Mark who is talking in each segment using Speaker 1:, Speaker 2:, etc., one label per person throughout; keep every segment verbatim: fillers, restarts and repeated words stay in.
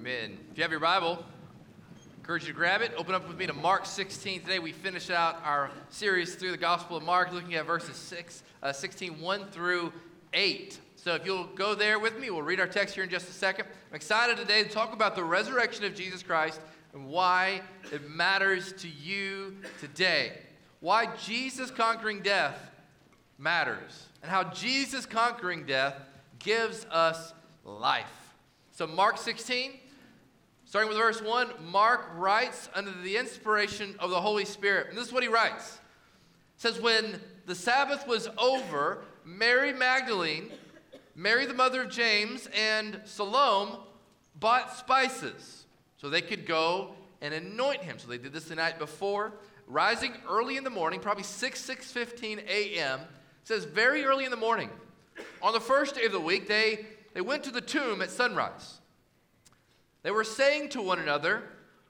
Speaker 1: Amen. If you have your Bible, I encourage you to grab it. Open up with me to Mark sixteen. Today we finish out our series through the Gospel of Mark, looking at verses six, uh, sixteen, one through eight. So if you'll go there with me, we'll read our text here in just a second. I'm excited today to talk about the resurrection of Jesus Christ and why it matters to you today. Why Jesus conquering death matters, and how Jesus conquering death gives us life. So Mark sixteen, starting with verse one, Mark writes under the inspiration of the Holy Spirit. And this is what he writes. It says, when the Sabbath was over, Mary Magdalene, Mary the mother of James, and Salome bought spices so they could go and anoint him. So they did this the night before. Rising early in the morning, probably six, six fifteen a.m., it says very early in the morning, on the first day of the week, they, they went to the tomb at sunrise. They were saying to one another,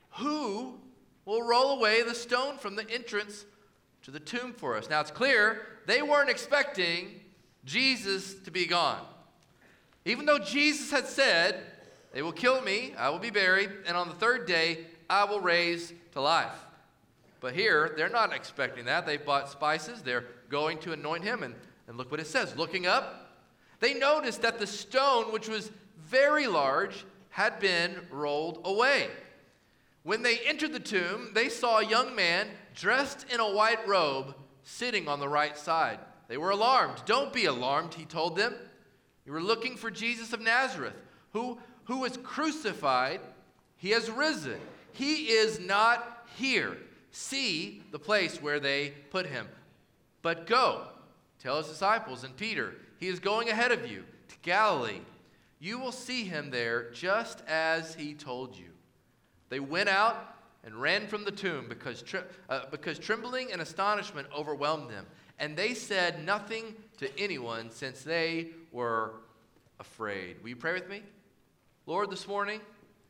Speaker 1: who will roll away the stone from the entrance to the tomb for us? Now it's clear they weren't expecting Jesus to be gone. Even though Jesus had said, they will kill me, I will be buried, and on the third day I will raise to life. But here, they're not expecting that. They've bought spices. They're going to anoint him. And, and look what it says. Looking up, they noticed that the stone, which was very large, had been rolled away. When they entered the tomb, they saw a young man dressed in a white robe sitting on the right side. They were alarmed. Don't be alarmed, he told them. You were looking for Jesus of Nazareth, who, who was crucified. He has risen. He is not here. See the place where they put him. But go, tell his disciples and Peter, he is going ahead of you to Galilee. You will see him there just as he told you. They went out and ran from the tomb because, tri- uh, because trembling and astonishment overwhelmed them. And they said nothing to anyone since they were afraid. Will you pray with me? Lord, this morning,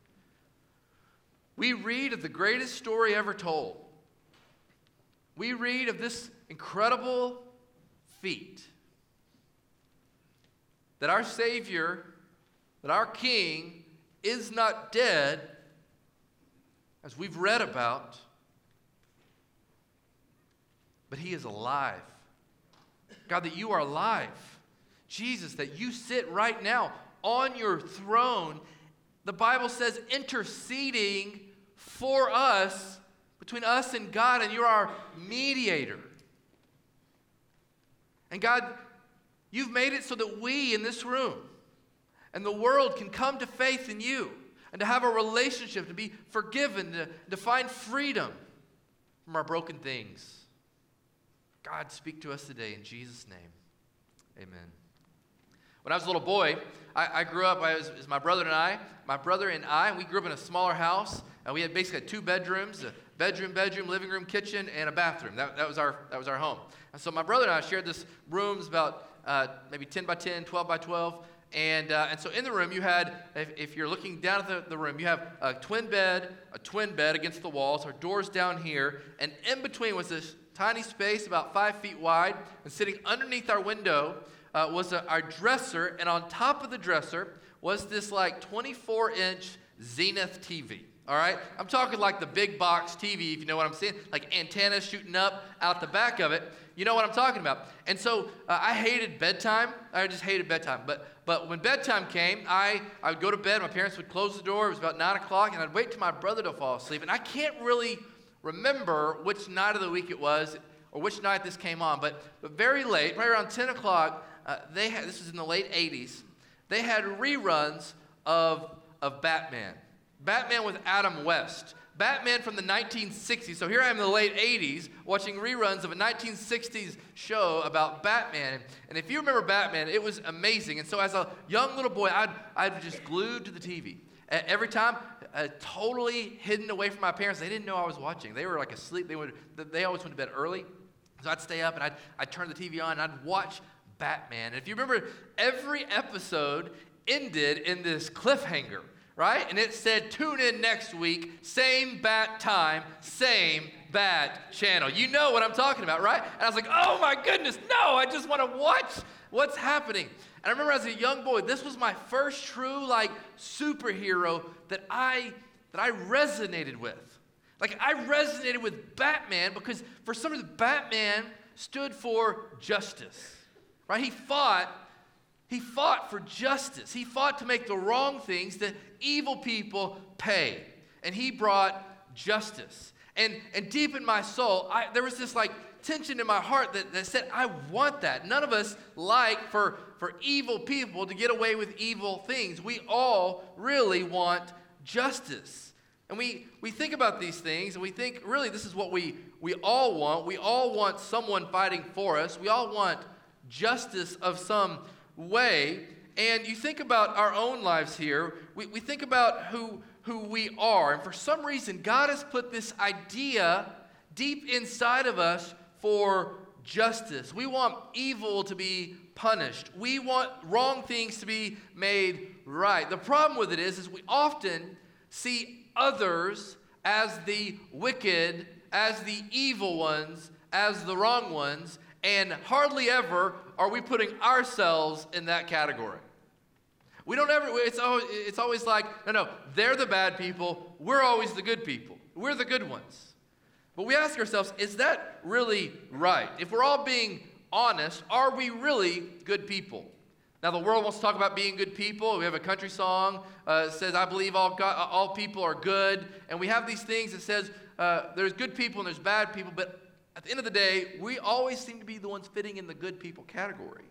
Speaker 1: we read of the greatest story ever told. We read of this incredible feat that our Savior, that our King is not dead, as we've read about, but he is alive. God, that you are alive. Jesus, that you sit right now on your throne. The Bible says interceding for us, between us and God, and you're our mediator. And God, you've made it so that we in this room and the world can come to faith in you and to have a relationship, to be forgiven, to, to find freedom from our broken things. God, speak to us today in Jesus' name. Amen. When I was a little boy, I, I grew up, I was, it was my brother and I, my brother and I, we grew up in a smaller house, and we had basically two bedrooms, a bedroom, bedroom, living room, kitchen, and a bathroom. That, that, was, our, that was our home. And so my brother and I shared this room. It was about uh, maybe ten by ten, twelve by twelve, and, uh, and so in the room you had, if, if you're looking down at the, the room, you have a twin bed, a twin bed against the walls, our doors down here, and in between was this tiny space about five feet wide, and sitting underneath our window Uh, was a, our dresser, and on top of the dresser was this like twenty-four inch Zenith T V. All right, I'm talking like the big box T V, if you know what I'm saying, like antennas shooting up out the back of it. You know what I'm talking about. And so uh, I hated bedtime. I just hated bedtime. But but when bedtime came, I I would go to bed. My parents would close the door. It was about nine o'clock, and I'd wait till my brother to fall asleep. And I can't really remember which night of the week it was or which night this came on. But but very late, right around ten o'clock. Uh, they had, this was in the late eighties, they had reruns of, of Batman. Batman with Adam West. Batman from the nineteen sixties. So here I am in the late eighties watching reruns of a nineteen sixties show about Batman. And, and if you remember Batman, it was amazing. And so as a young little boy, I'd, I'd just glued to the T V. Uh, every time, uh, totally hidden away from my parents. They didn't know I was watching. They were like asleep. They, would, they always went to bed early. So I'd stay up and I'd, I'd turn the T V on and I'd watch Batman. And if you remember, every episode ended in this cliffhanger, right? And it said, tune in next week, same bat time, same bat channel. You know what I'm talking about, right? And I was like, oh my goodness, no, I just want to watch what's happening. And I remember as a young boy, this was my first true like superhero that I that I resonated with. Like I resonated with Batman because for some reason Batman stood for justice. Right? He fought he fought for justice. He fought to make the wrong things that evil people pay. And he brought justice. And and deep in my soul, I, there was this like tension in my heart that, that said, I want that. None of us like for, for evil people to get away with evil things. We all really want justice. And we, we think about these things, and we think, really, this is what we, we all want. We all want someone fighting for us. We all want justice of some way. And you think about our own lives here. We, we think about who, who we are. And for some reason, God has put this idea deep inside of us for justice. We want evil to be punished. We want wrong things to be made right. The problem with it is, is we often see others as the wicked, as the evil ones, as the wrong ones, and hardly ever are we putting ourselves in that category. We don't ever, it's always, it's always like, no, no, they're the bad people, we're always the good people. We're the good ones. But we ask ourselves, is that really right? If we're all being honest, are we really good people? Now, the world wants to talk about being good people. We have a country song uh, that says, I believe all, God, all people are good. And we have these things that says uh, there's good people and there's bad people. But at the end of the day, we always seem to be the ones fitting in the good people category.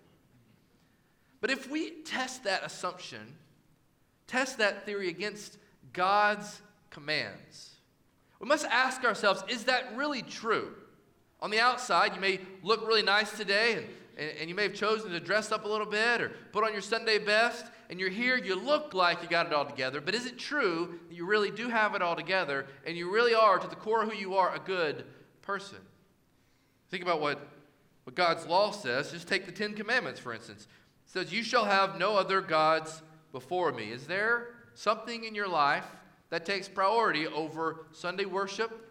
Speaker 1: But if we test that assumption, test that theory against God's commands, we must ask ourselves, is that really true? On the outside, you may look really nice today, and, and, and you may have chosen to dress up a little bit or put on your Sunday best, and you're here, you look like you got it all together, but is it true that you really do have it all together, and you really are, to the core of who you are, a good person? Think about what, what God's law says. Just take the Ten Commandments, for instance. It says, you shall have no other gods before me. Is there something in your life that takes priority over Sunday worship,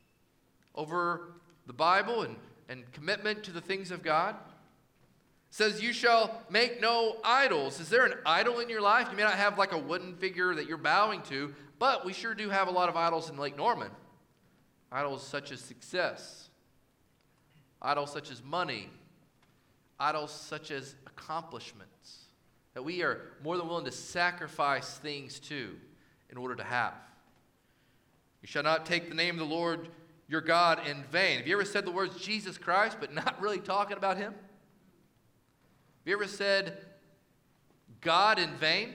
Speaker 1: over the Bible and, and commitment to the things of God? It says, you shall make no idols. Is there an idol in your life? You may not have like a wooden figure that you're bowing to, but we sure do have a lot of idols in Lake Norman. Idols such as success, idols such as money, idols such as accomplishments, that we are more than willing to sacrifice things to in order to have. You shall not take the name of the Lord your God in vain. Have you ever said the words Jesus Christ but not really talking about him? Have you ever said God in vain?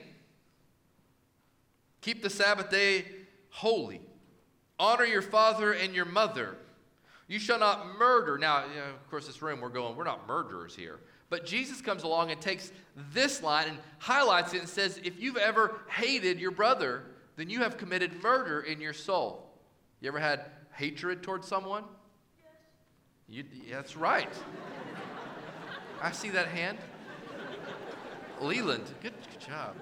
Speaker 1: Keep the Sabbath day holy. Honor your father and your mother. You shall not murder. Now, you know, of course, this room we're going, we're not murderers here. But Jesus comes along and takes this line and highlights it and says, if you've ever hated your brother, then you have committed murder in your soul. You ever had hatred towards someone? Yes. You, that's right. I see that hand. Leland, good, good job.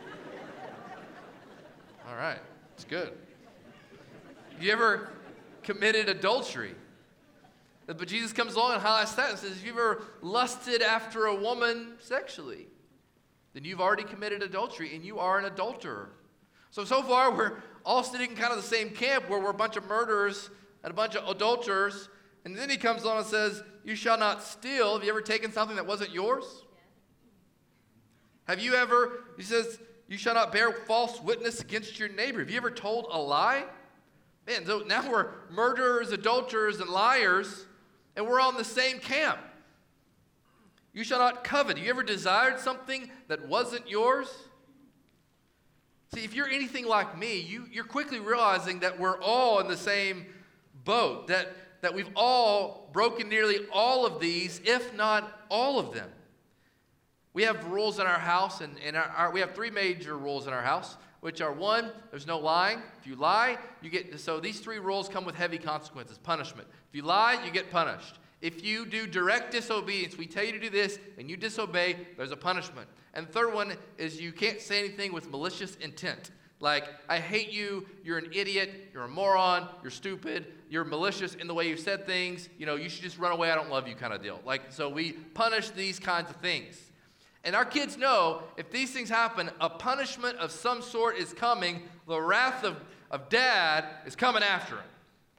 Speaker 1: All right, it's good. You ever committed adultery? But Jesus comes along and highlights that and says, if you've ever lusted after a woman sexually, then you've already committed adultery and you are an adulterer. So, so far, we're all sitting in kind of the same camp where we're a bunch of murderers and a bunch of adulterers. And then he comes along and says, you shall not steal. Have you ever taken something that wasn't yours? Yeah. Have you ever, he says, you shall not bear false witness against your neighbor. Have you ever told a lie? Man, so now we're murderers, adulterers, and liars, and we're all in the same camp. You shall not covet. Have you ever desired something that wasn't yours? See, if you're anything like me, you, you're quickly realizing that we're all in the same boat, that, that we've all broken nearly all of these, if not all of them. We have rules in our house, and, and our, our, we have three major rules in our house, which are, one, there's no lying. If you lie, you get, so these three rules come with heavy consequences, punishment. If you lie, you get punished. If you do direct disobedience, we tell you to do this, and you disobey, there's a punishment. And the third one is you can't say anything with malicious intent. Like, I hate you, you're an idiot, you're a moron, you're stupid, you're malicious in the way you've said things, you know, you should just run away, I don't love you kind of deal. Like, so we punish these kinds of things. And our kids know if these things happen, a punishment of some sort is coming. The wrath of, of dad is coming after him.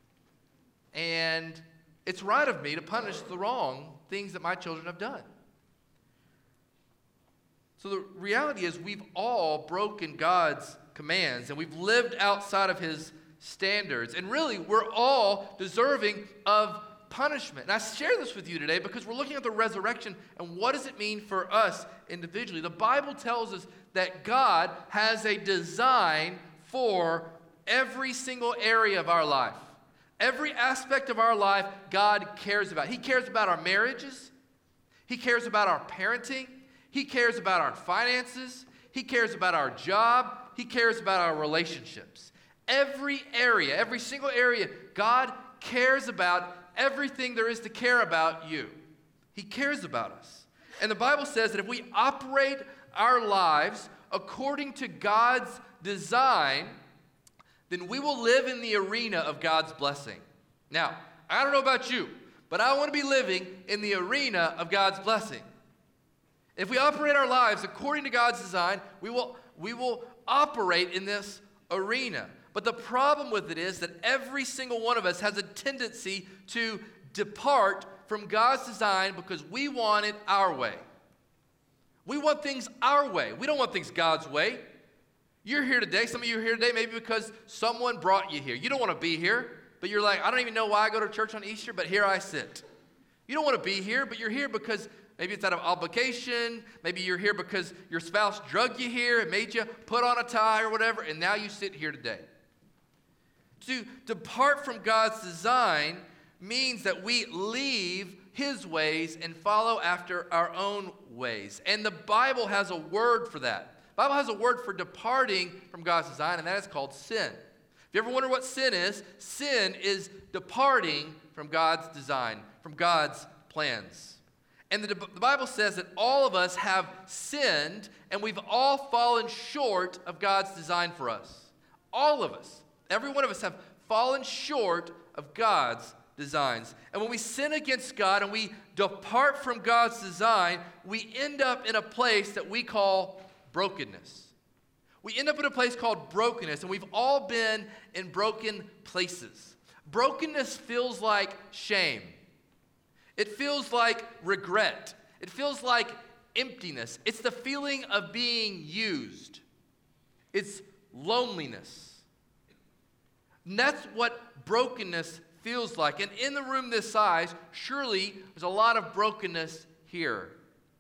Speaker 1: And it's right of me to punish the wrong things that my children have done. So the reality is we've all broken God's commands and we've lived outside of his standards. And really, we're all deserving of punishment. And I share this with you today because we're looking at the resurrection and what does it mean for us individually. The Bible tells us that God has a design for every single area of our life. Every aspect of our life, God cares about. He cares about our marriages. He cares about our parenting. He cares about our finances. He cares about our job. He cares about our relationships. Every area, every single area, God cares about everything there is to care about you. He cares about us. And the Bible says that if we operate our lives according to God's design, then we will live in the arena of God's blessing. Now, I don't know about you, but I want to be living in the arena of God's blessing. If we operate our lives according to God's design, we will, we will operate in this arena. But the problem with it is that every single one of us has a tendency to depart from God's design because we want it our way. We want things our way. We don't want things God's way. You're here today. Some of you are here today maybe because someone brought you here. You don't want to be here, but you're like, I don't even know why I go to church on Easter, but here I sit. You don't want to be here, but you're here because maybe it's out of obligation. Maybe you're here because your spouse drugged you here and made you put on a tie or whatever, and now you sit here today. To depart from God's design means that we leave his ways and follow after our own ways. And the Bible has a word for that. The Bible has a word for departing from God's design, and that is called sin. If you ever wonder what sin is, sin is departing from God's design, from God's plans. And the, the Bible says that all of us have sinned, and we've all fallen short of God's design for us. All of us. Every one of us have fallen short of God's designs. And when we sin against God and we depart from God's design, we end up in a place that we call brokenness. We end up in a place called brokenness, and we've all been in broken places. Brokenness feels like shame. It feels like regret. It feels like emptiness. It's the feeling of being used. It's loneliness. And that's what brokenness feels like. And in the room this size, surely there's a lot of brokenness here.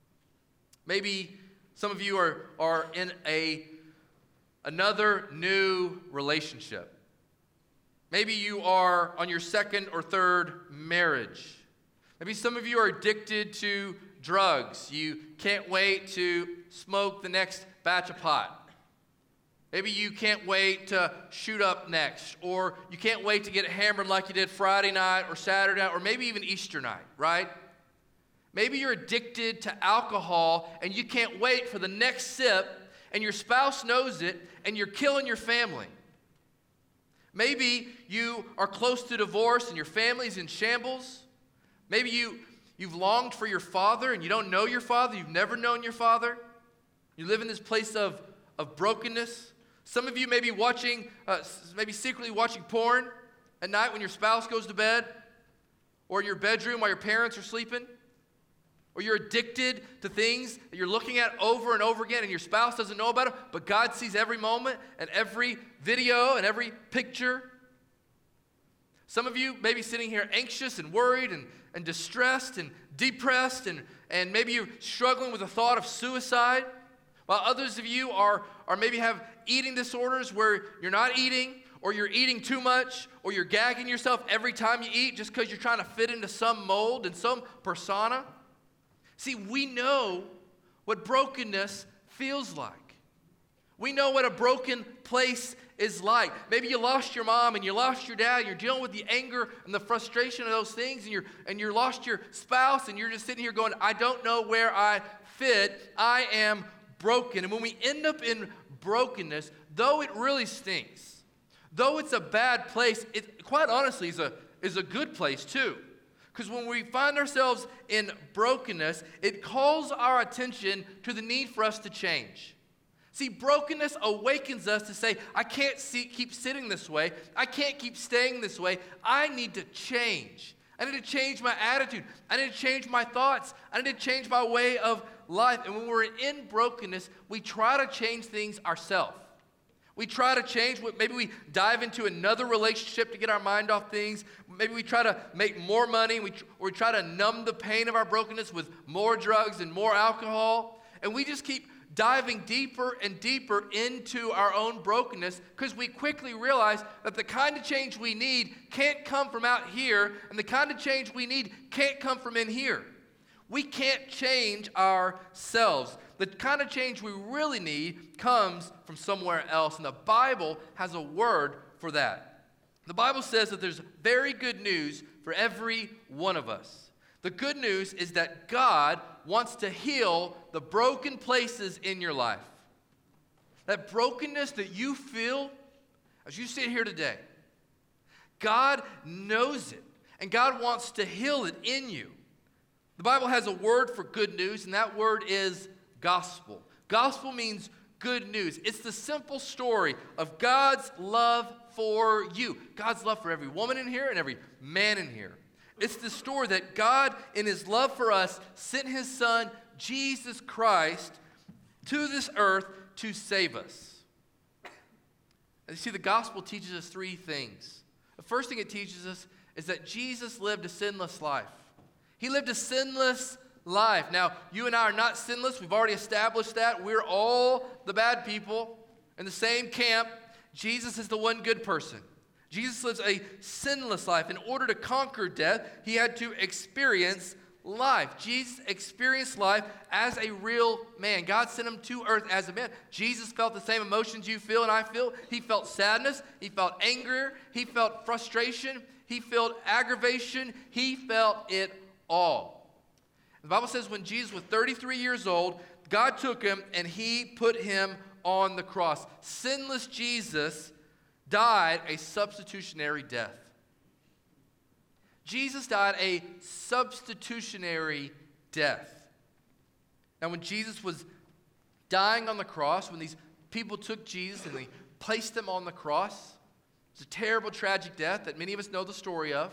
Speaker 1: Maybe some of you are, are in a another new relationship. Maybe you are on your second or third marriage. Maybe some of you are addicted to drugs. You can't wait to smoke the next batch of pot. Maybe you can't wait to shoot up next, or you can't wait to get hammered like you did Friday night or Saturday night, or maybe even Easter night, right? Maybe you're addicted to alcohol and you can't wait for the next sip, and your spouse knows it, and you're killing your family. Maybe you are close to divorce and your family's in shambles. Maybe you, you've longed for your father and you don't know your father. You've never known your father. You live in this place of, of brokenness. Some of you may be watching, uh, maybe secretly watching porn at night when your spouse goes to bed, or in your bedroom while your parents are sleeping. Or you're addicted to things that you're looking at over and over again and your spouse doesn't know about it, but God sees every moment and every video and every picture. Some of you may be sitting here anxious and worried and, and distressed and depressed, and, and maybe you're struggling with the thought of suicide, while others of you are, are maybe have eating disorders where you're not eating, or you're eating too much, or you're gagging yourself every time you eat just because you're trying to fit into some mold and some persona. See, we know what brokenness feels like. We know what a broken place is like. Maybe you lost your mom and you lost your dad, and you're dealing with the anger and the frustration of those things, and you're and you lost your spouse, and you're just sitting here going, I don't know where I fit. I am broken. And when we end up in brokenness, though it really stinks, though it's a bad place, it quite honestly is a, is a good place too. Because when we find ourselves in brokenness, it calls our attention to the need for us to change. See, brokenness awakens us to say, I can't see, keep sitting this way. I can't keep staying this way. I need to change. I need to change my attitude. I need to change my thoughts. I need to change my way of life. And when we're in brokenness, we try to change things ourselves. We try to change. Maybe we dive into another relationship to get our mind off things. Maybe we try to make more money. We, or we try to numb the pain of our brokenness with more drugs and more alcohol. And we just keep diving deeper and deeper into our own brokenness because we quickly realize that the kind of change we need can't come from out here, and the kind of change we need can't come from in here. We can't change ourselves. The kind of change we really need comes from somewhere else, and the Bible has a word for that. The Bible says that there's very good news for every one of us. The good news is that God wants to heal the broken places in your life. That brokenness that you feel as you sit here today, God knows it, and God wants to heal it in you. The Bible has a word for good news, and that word is gospel. Gospel means good news. It's the simple story of God's love for you. God's love for every woman in here and every man in here. It's the story that God, in his love for us, sent his son, Jesus Christ, to this earth to save us. And you see, the gospel teaches us three things. The first thing it teaches us is that Jesus lived a sinless life. He lived a sinless life. Now, you and I are not sinless. We've already established that. We're all the bad people in the same camp. Jesus is the one good person. Jesus lives a sinless life. In order to conquer death, he had to experience life. Jesus experienced life as a real man. God sent him to earth as a man. Jesus felt the same emotions you feel and I feel. He felt sadness. He felt anger. He felt frustration. He felt aggravation. He felt it all. The Bible says when Jesus was thirty-three years old, God took him and he put him on the cross. Sinless Jesus died a substitutionary death. Jesus died a substitutionary death. Now, when Jesus was dying on the cross, when these people took Jesus and they placed him on the cross, it's a terrible, tragic death that many of us know the story of.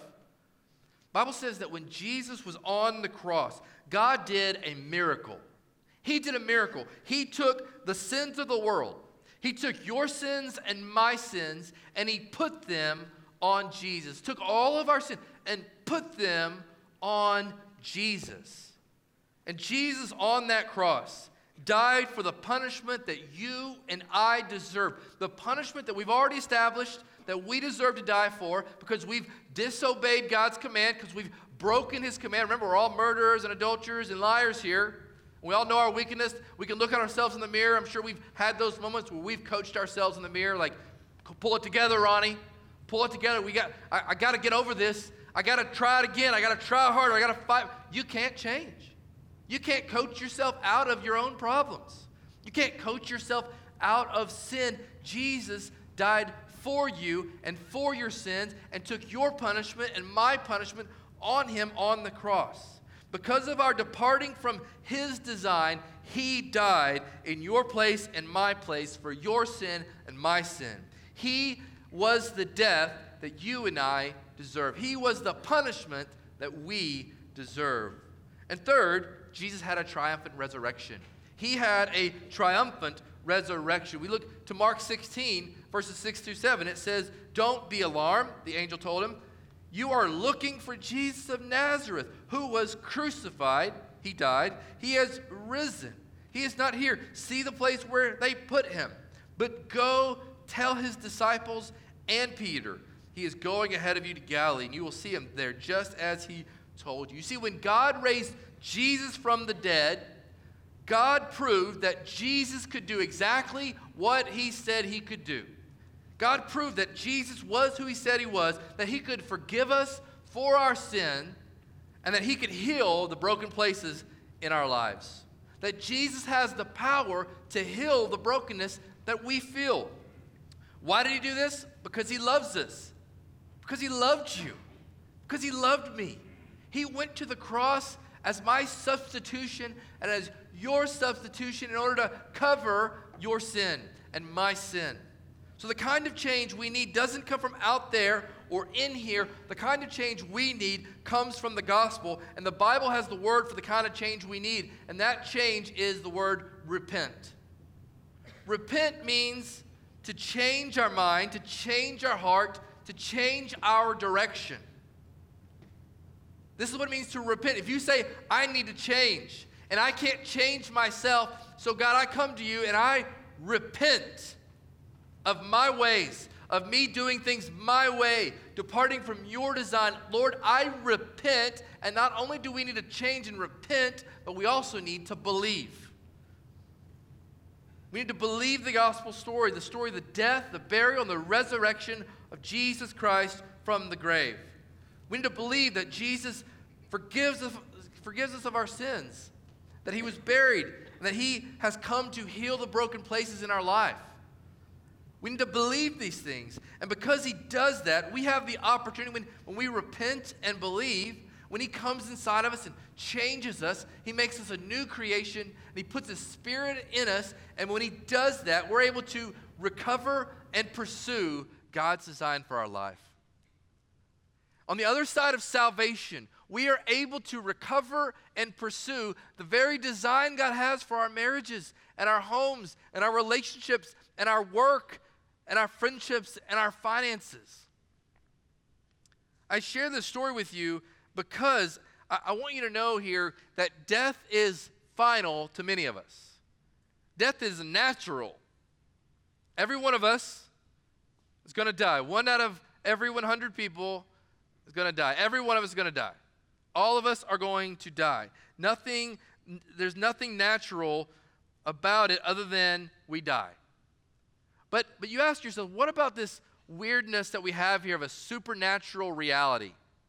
Speaker 1: The Bible says that when Jesus was on the cross, God did a miracle. He did a miracle. He took the sins of the world. He took your sins and my sins, and he put them on Jesus. Took all of our sins and put them on Jesus. And Jesus on that cross died for the punishment that you and I deserve. The punishment that we've already established that we deserve to die for because we've disobeyed God's command, because we've broken his command. Remember, we're all murderers and adulterers and liars here. We all know our weakness. We can look at ourselves in the mirror. I'm sure we've had those moments where we've coached ourselves in the mirror, like, pull it together, Ronnie. Pull it together. We got. I, I got to get over this. I got to try it again. I got to try harder. I got to fight. You can't change. You can't coach yourself out of your own problems. You can't coach yourself out of sin. Jesus died for you and for your sins and took your punishment and my punishment on him on the cross. Because of our departing from his design, he died in your place and my place for your sin and my sin. He was the death that you and I deserve. He was the punishment that we deserve. And third, Jesus had a triumphant resurrection. He had a triumphant resurrection. We look to Mark sixteen, verses six through seven. It says, "Don't be alarmed," the angel told him. "You are looking for Jesus of Nazareth, who was crucified." He died. "He has risen. He is not here. See the place where they put him. But go tell his disciples and Peter, he is going ahead of you to Galilee, and you will see him there just as he told you." You see, when God raised Jesus from the dead, God proved that Jesus could do exactly what he said he could do. God proved that Jesus was who he said he was, that he could forgive us for our sin, and that he could heal the broken places in our lives. That Jesus has the power to heal the brokenness that we feel. Why did he do this? Because he loves us. Because he loved you. Because he loved me. He went to the cross as my substitution and as your substitution in order to cover your sin and my sin. So the kind of change we need doesn't come from out there or in here. The kind of change we need comes from the gospel. And the Bible has the word for the kind of change we need. And that change is the word repent. Repent means to change our mind, to change our heart, to change our direction. This is what it means to repent. If you say, I need to change, and I can't change myself, so God, I come to you and I repent of my ways, of me doing things my way, departing from your design. Lord, I repent, and not only do we need to change and repent, but we also need to believe. We need to believe the gospel story, the story of the death, the burial, and the resurrection of Jesus Christ from the grave. We need to believe that Jesus forgives us, forgives us of our sins, that he was buried, and that he has come to heal the broken places in our life. We need to believe these things. And because he does that, we have the opportunity, when, when we repent and believe, when he comes inside of us and changes us, he makes us a new creation, and he puts his spirit in us, and when he does that, we're able to recover and pursue God's design for our life. On the other side of salvation, we are able to recover and pursue the very design God has for our marriages and our homes and our relationships and our work and our friendships and our finances. I share this story with you because I, I want you to know here that death is final to many of us. Death is natural. Every one of us is going to die. One out of every one hundred people is going to die. Every one of us is going to die. All of us are going to die. Nothing, there's nothing natural about it other than we die. But, but you ask yourself, what about this weirdness that we have here of a supernatural reality?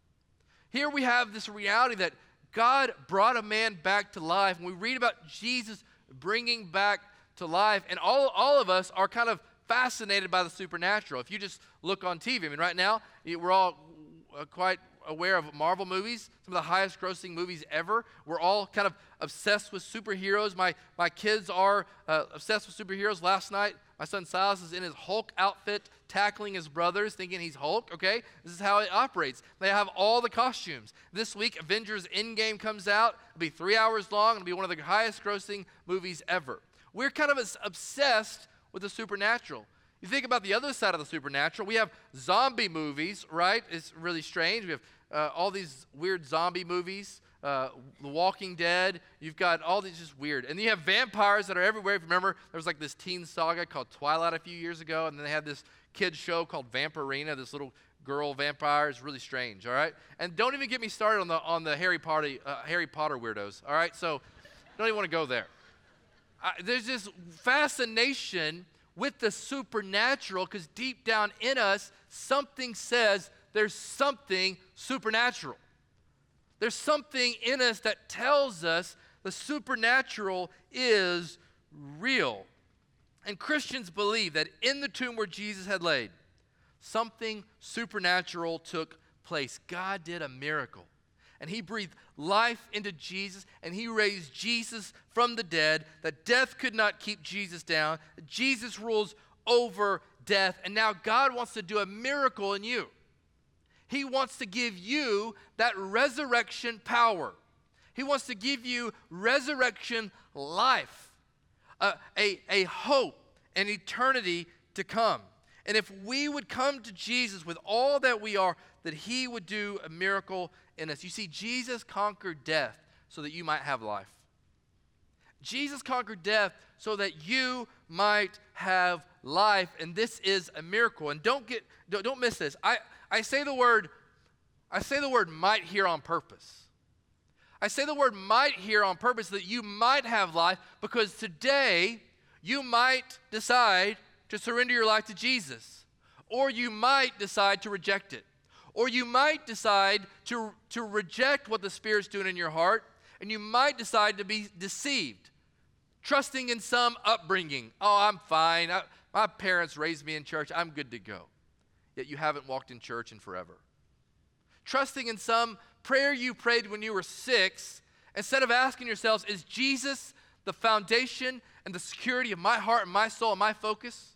Speaker 1: Here we have this reality that God brought a man back to life. And we read about Jesus bringing back to life. And all, all of us are kind of fascinated by the supernatural. If you just look on T V, I mean, right now, we're all uh, quite aware of Marvel movies, some of the highest grossing movies ever. We're all kind of obsessed with superheroes. My, my kids are uh, obsessed with superheroes. Last night, my son Silas is in his Hulk outfit, tackling his brothers, thinking he's Hulk, okay? This is how it operates. They have all the costumes. This week, Avengers Endgame comes out. It'll be three hours long. It'll be one of the highest grossing movies ever. We're kind of as obsessed with the supernatural. You think about the other side of the supernatural. We have zombie movies, right? It's really strange. We have uh, all these weird zombie movies. Uh, The Walking Dead. You've got all these just weird. And you have vampires that are everywhere. If you remember, there was like this teen saga called Twilight a few years ago, and then they had this kid show called Vampirina, this little girl vampire. It's really strange, all right? And don't even get me started on the on the Harry Potter, uh, Harry Potter weirdos, all right? So don't even want to go there. Uh, there's this fascination with the supernatural because deep down in us, something says there's something supernatural. There's something in us that tells us the supernatural is real. And Christians believe that in the tomb where Jesus had laid, something supernatural took place. God did a miracle. And he breathed life into Jesus, and he raised Jesus from the dead, that death could not keep Jesus down. Jesus rules over death, and now God wants to do a miracle in you. He wants to give you that resurrection power. He wants to give you resurrection life, a, a, a hope, an eternity to come. And if we would come to Jesus with all that we are, that he would do a miracle in us. You see, Jesus conquered death so that you might have life. Jesus conquered death so that you might have life, and this is a miracle. And don't get don't, don't miss this. I, I say the word I say the word might here on purpose. I say the word might here on purpose that you might have life, because today you might decide to surrender your life to Jesus, or you might decide to reject it, or you might decide to, to reject what the Spirit's doing in your heart, and you might decide to be deceived, trusting in some upbringing. Oh, I'm fine. I, my parents raised me in church. I'm good to go. Yet you haven't walked in church in forever. Trusting in some prayer you prayed when you were six, instead of asking yourselves, is Jesus the foundation and the security of my heart and my soul and my focus?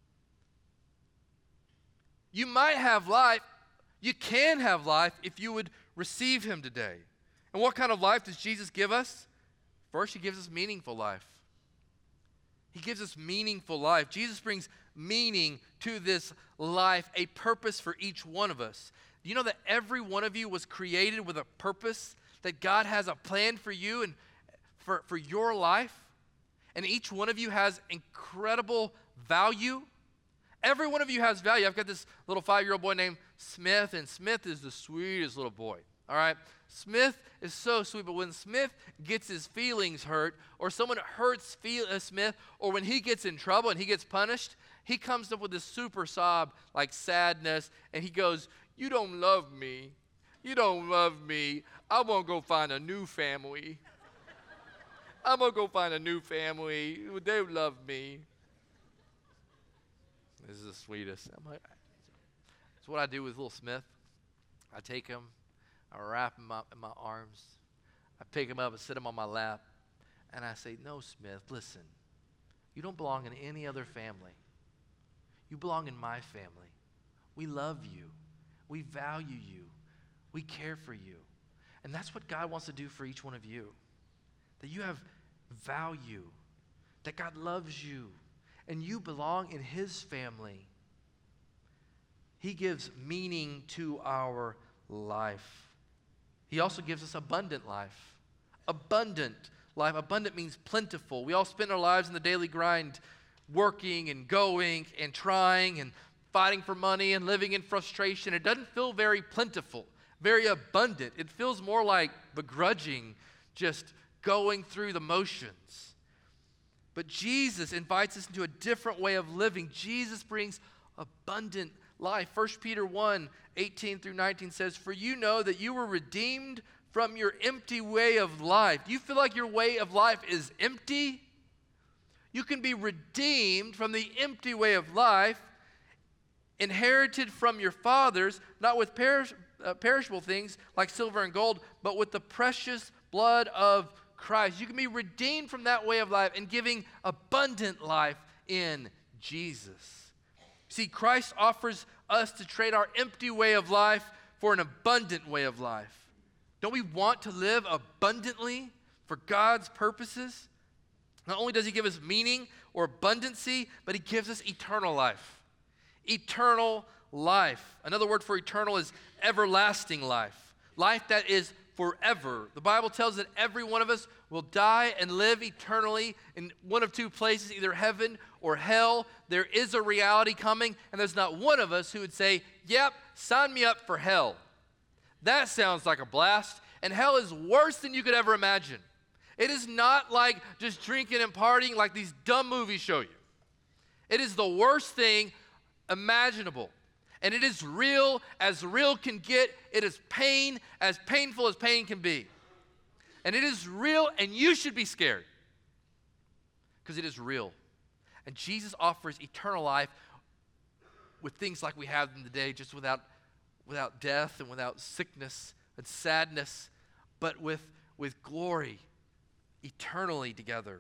Speaker 1: You might have life, you can have life if you would receive him today. And what kind of life does Jesus give us? First, he gives us meaningful life. He gives us meaningful life. Jesus brings meaning to this life, a purpose for each one of us. Do you know that every one of you was created with a purpose? That God has a plan for you and for, for your life? And each one of you has incredible value. Every one of you has value. I've got this little five-year-old boy named Smith, and Smith is the sweetest little boy, all right? Smith is so sweet, but when Smith gets his feelings hurt, or someone hurts feel, uh, Smith, or when he gets in trouble and he gets punished, he comes up with this super sob, like sadness, and he goes, "You don't love me. You don't love me. I'm going to go find a new family. I'm going to go find a new family. They love me." This is the sweetest. I'm like, that's what I do with little Smith. I take him, I wrap him up in my arms, I pick him up and sit him on my lap, and I say, "No, Smith, listen. You don't belong in any other family. You belong in my family. We love you. We value you. We care for you." And that's what God wants to do for each one of you. That you have value. That God loves you. And you belong in his family. He gives meaning to our life. He also gives us abundant life. Abundant life. Abundant means plentiful. We all spend our lives in the daily grind, working and going and trying and fighting for money and living in frustration. It doesn't feel very plentiful, very abundant. It feels more like begrudging, just going through the motions. But Jesus invites us into a different way of living. Jesus brings abundant life. First Peter one, eighteen through nineteen says, "For you know that you were redeemed from your empty way of life." Do you feel like your way of life is empty? You can be redeemed from the empty way of life, inherited from your fathers, not with perish, uh, perishable things like silver and gold, but with the precious blood of Christ. You can be redeemed from that way of life and giving abundant life in Jesus. See, Christ offers us to trade our empty way of life for an abundant way of life. Don't we want to live abundantly for God's purposes? Not only does he give us meaning or abundancy, but he gives us eternal life. Eternal life. Another word for eternal is everlasting life. Life that is forever. The Bible tells that every one of us will die and live eternally in one of two places, either heaven or hell. There is a reality coming, and there's not one of us who would say, "Yep, sign me up for hell." That sounds like a blast, and hell is worse than you could ever imagine. It is not like just drinking and partying like these dumb movies show you. It is the worst thing imaginable. And it is real as real can get. It is pain as painful as pain can be. And it is real, and you should be scared because it is real. And Jesus offers eternal life with things like we have in the day, just without, without death and without sickness and sadness, but with, with glory eternally together.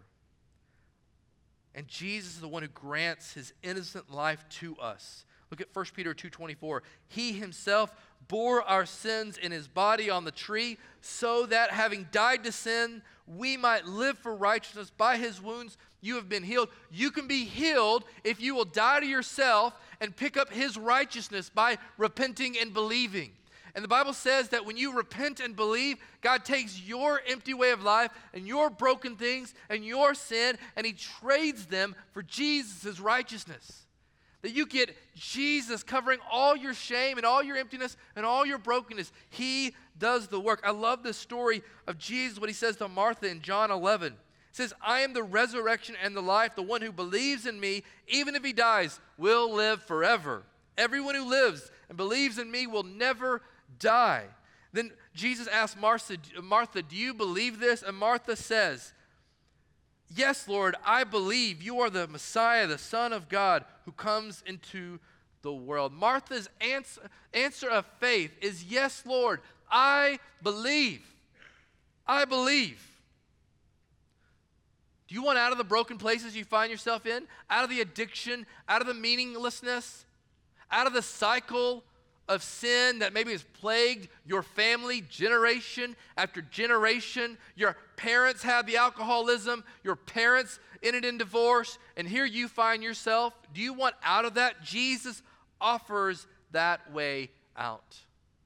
Speaker 1: And Jesus is the one who grants his innocent life to us. Look at First Peter two twenty-four. He himself bore our sins in his body on the tree, so that having died to sin, we might live for righteousness. By his wounds you have been healed. You can be healed if you will die to yourself and pick up his righteousness by repenting and believing. And the Bible says that when you repent and believe, God takes your empty way of life and your broken things and your sin, and he trades them for Jesus' righteousness. That you get Jesus covering all your shame and all your emptiness and all your brokenness. He does the work. I love this story of Jesus, what he says to Martha in John eleven. It says, "I am the resurrection and the life. The one who believes in me, even if he dies, will live forever. Everyone who lives and believes in me will never die." Then Jesus asked Martha, Martha, "Do you believe this?" And Martha says, "Yes, Lord, I believe you are the Messiah, the Son of God, who comes into the world." Martha's answer, answer of faith is, "Yes, Lord, I believe. I believe. Do you want out of the broken places you find yourself in? Out of the addiction, out of the meaninglessness, out of the cycle of sin that maybe has plagued your family generation after generation? Your parents had the alcoholism, your parents ended in divorce, and here you find yourself. Do you want out of that? Jesus offers that way out.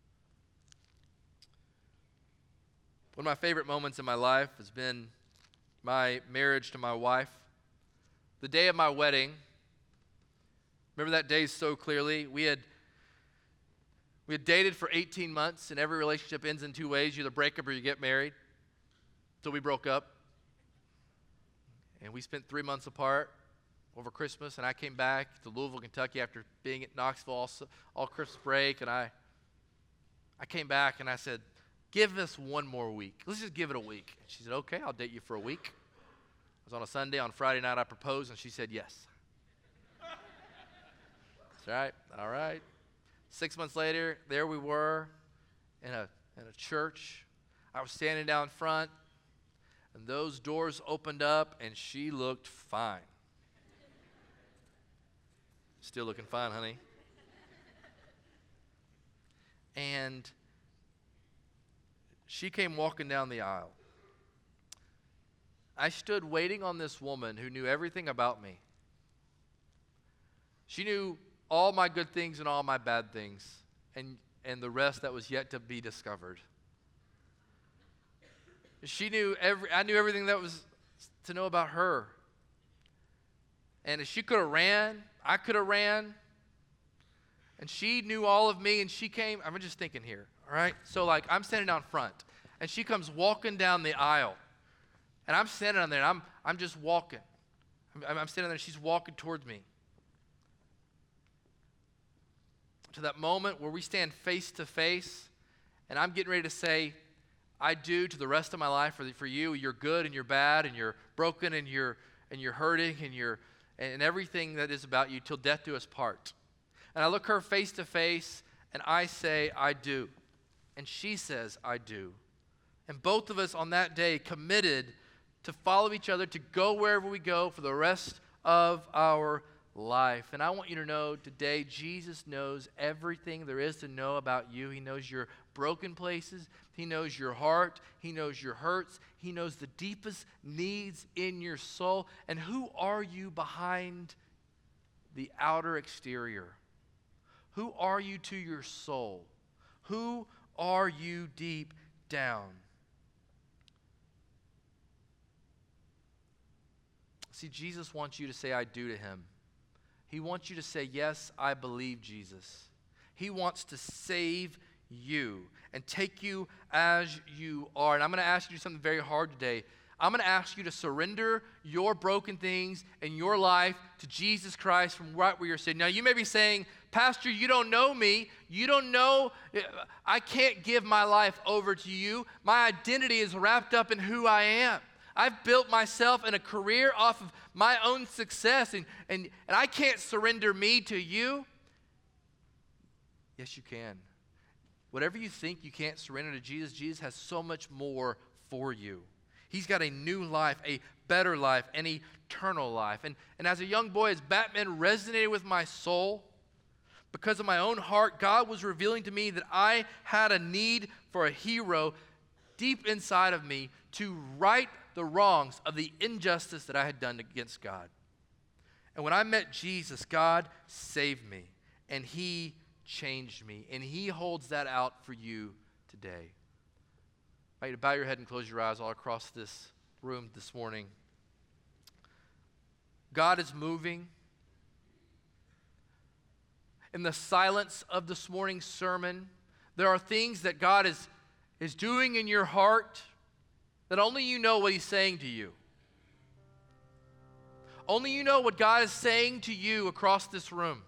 Speaker 1: One of my favorite moments in my life has been my marriage to my wife. The day of my wedding, remember that day so clearly. We had we had dated for eighteen months, and every relationship ends in two ways. You either break up or you get married. So we broke up. And we spent three months apart over Christmas, and I came back to Louisville, Kentucky after being at Knoxville all, all Christmas break, and I I came back and I said, give us one more week. Let's just give it a week. And she said, okay, I'll date you for a week. It was on a Sunday. On Friday night, I proposed, and she said yes. That's right. All right. Six months later, there we were in a, in a church. I was standing down front, and those doors opened up, and she looked fine. Still looking fine, honey. And she came walking down the aisle. I stood waiting on this woman who knew everything about me. She knew all my good things and all my bad things, and, and the rest that was yet to be discovered. She knew every, I knew everything that was to know about her. And if she could have ran, I could have ran. And she knew all of me, and she came, I'm just thinking here, all right? So like I'm standing down front, and she comes walking down the aisle. And I'm standing on there, and I'm, I'm just walking. I'm, I'm standing there, and she's walking towards me. To that moment where we stand face to face, and I'm getting ready to say, I do to the rest of my life for, the, for you. You're good and you're bad and you're broken and you're and you're hurting and you're and everything that is about you till death do us part. And I look her face to face and I say, I do. And she says, I do. And both of us on that day committed to follow each other, to go wherever we go for the rest of our life. And I want you to know today, Jesus knows everything there is to know about you. He knows your broken places. He knows your heart. He knows your hurts. He knows the deepest needs in your soul. And who are you behind the outer exterior? Who are you to your soul? Who are you deep down? See, Jesus wants you to say, I do to him. He wants you to say, yes, I believe Jesus. He wants to save you and take you as you are. And I'm going to ask you to do something very hard today. I'm going to ask you to surrender your broken things in your life to Jesus Christ from right where you're sitting. Now, you may be saying, Pastor, you don't know me. You don't know. I can't give my life over to you. My identity is wrapped up in who I am. I've built myself and a career off of my own success, and, and, and I can't surrender me to you. Yes, you can. Whatever you think you can't surrender to Jesus, Jesus has so much more for you. He's got a new life, a better life, an eternal life. And, and as a young boy, as Batman resonated with my soul, because of my own heart, God was revealing to me that I had a need for a hero deep inside of me to right the wrongs of the injustice that I had done against God. And when I met Jesus, God saved me, and he changed me, and he holds that out for you today. I want you to bow your head and close your eyes all across this room this morning. God is moving. In the silence of this morning's sermon, there are things that God is, is doing in your heart that only you know what he's saying to you. Only you know what God is saying to you across this room.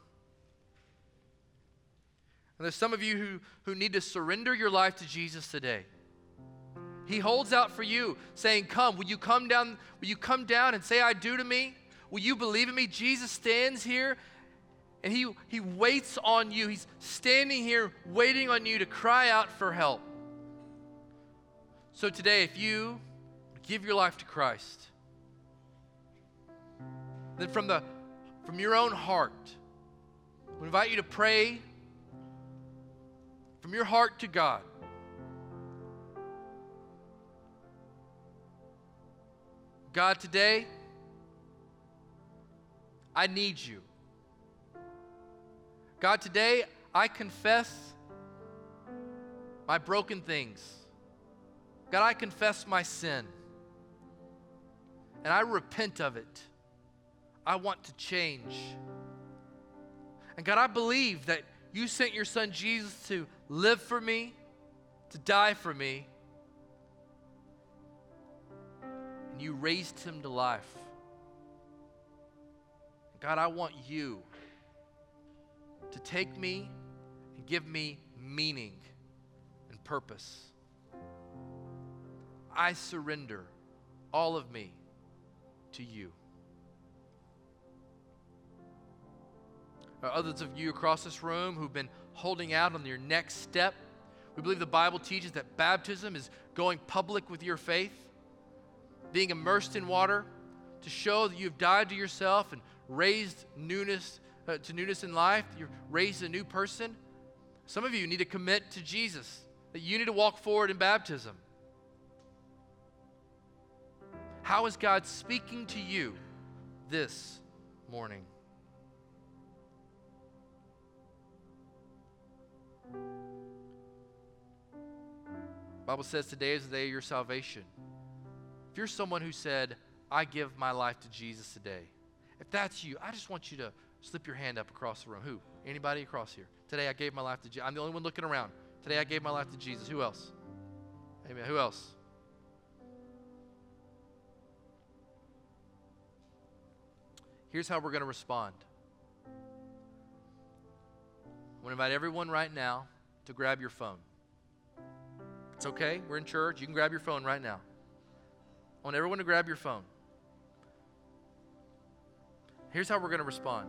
Speaker 1: And there's some of you who, who need to surrender your life to Jesus today. He holds out for you, saying, come, will you come down, will you come down and say I do to me? Will you believe in me? Jesus stands here and he, he waits on you. He's standing here waiting on you to cry out for help. So today, if you give your life to Christ, then from the from your own heart, we invite you to pray from your heart to God. God, today, I need you. God, today, I confess my broken things. God, I confess my sin. And I repent of it. I want to change. And God, I believe that you sent your son Jesus to live for me, to die for me, and you raised him to life. God, I want you to take me and give me meaning and purpose. I surrender all of me to you. There are others of you across this room who've been holding out on your next step. We believe the Bible teaches that baptism is going public with your faith, being immersed in water to show that you've died to yourself and raised newness uh, to newness in life. You're raised a new person. Some of you need to commit to Jesus, that you need to walk forward in baptism. How is God speaking to you this morning? The Bible says today is the day of your salvation. If you're someone who said, I give my life to Jesus today, if that's you, I just want you to slip your hand up across the room. Who? Anybody across here? Today I gave my life to Jesus. I'm the only one looking around. Today I gave my life to Jesus. Who else? Amen. Who else? Here's how we're going to respond. I'm going to invite everyone right now to grab your phone. It's okay. We're in church. You can grab your phone right now. I want everyone to grab your phone. Here's how we're going to respond.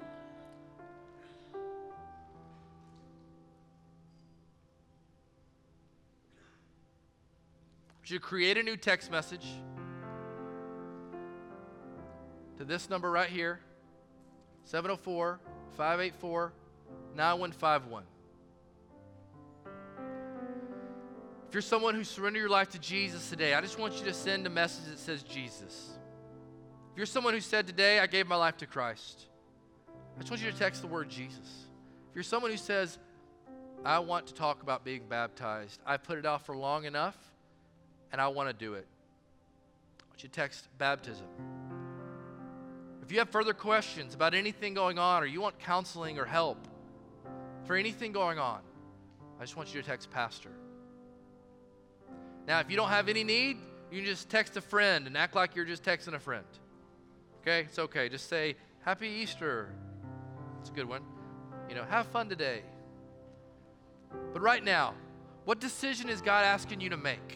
Speaker 1: You create a new text message to this number right here, seven oh four, five eight four, nine one five one. If you're someone who surrendered your life to Jesus today, I just want you to send a message that says Jesus. If you're someone who said today, I gave my life to Christ, I just want you to text the word Jesus. If you're someone who says, I want to talk about being baptized, I've put it off for long enough, and I want to do it, I want you to text baptism. If you have further questions about anything going on, or you want counseling or help for anything going on, I just want you to text pastor. Now, if you don't have any need, you can just text a friend and act like you're just texting a friend. Okay? It's okay. Just say, Happy Easter. It's a good one. You know, have fun today. But right now, what decision is God asking you to make?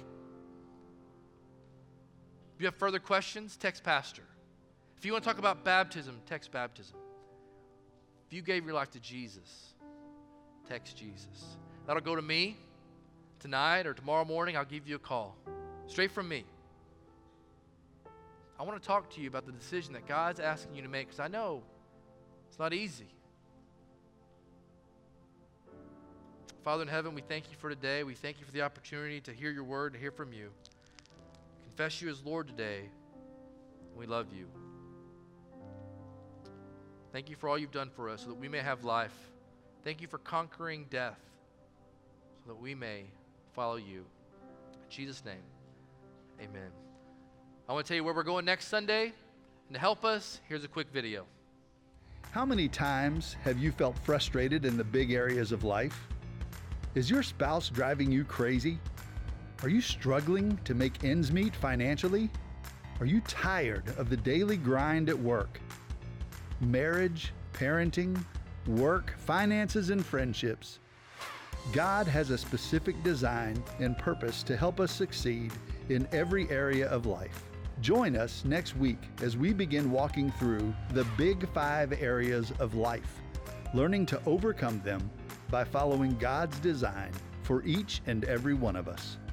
Speaker 1: If you have further questions, text pastor. If you want to talk about baptism, text baptism. If you gave your life to Jesus, text Jesus. That'll go to me tonight or tomorrow morning. I'll give you a call straight from me. I want to talk to you about the decision that God's asking you to make, because I know it's not easy. Father in heaven, we thank you for today. We thank you for the opportunity to hear your word and hear from you. Confess you as Lord today. We love you. Thank you for all you've done for us so that we may have life. Thank you for conquering death so that we may follow you. In Jesus' name, amen. I want to tell you where we're going next Sunday. And to help us, here's a quick video.
Speaker 2: How many times have you felt frustrated in the big areas of life? Is your spouse driving you crazy? Are you struggling to make ends meet financially? Are you tired of the daily grind at work? Marriage, parenting, work, finances, and friendships. God has a specific design and purpose to help us succeed in every area of life. Join us next week as we begin walking through the big five areas of life, learning to overcome them by following God's design for each and every one of us.